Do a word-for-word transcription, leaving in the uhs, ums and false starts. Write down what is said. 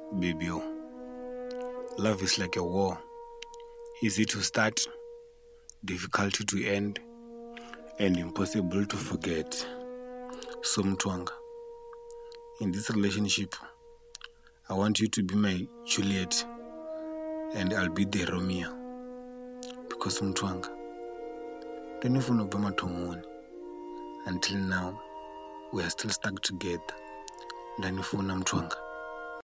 Baby, love is like a war. Easy to start, difficult to end, and impossible to forget. So Mtwanga, in this relationship, I want you to be my Juliet, and I'll be the Romeo. Because Mtwanga, ndinofuna kubva matomoni. Until now, we are still stuck together. Ndanifuna Mtwanga.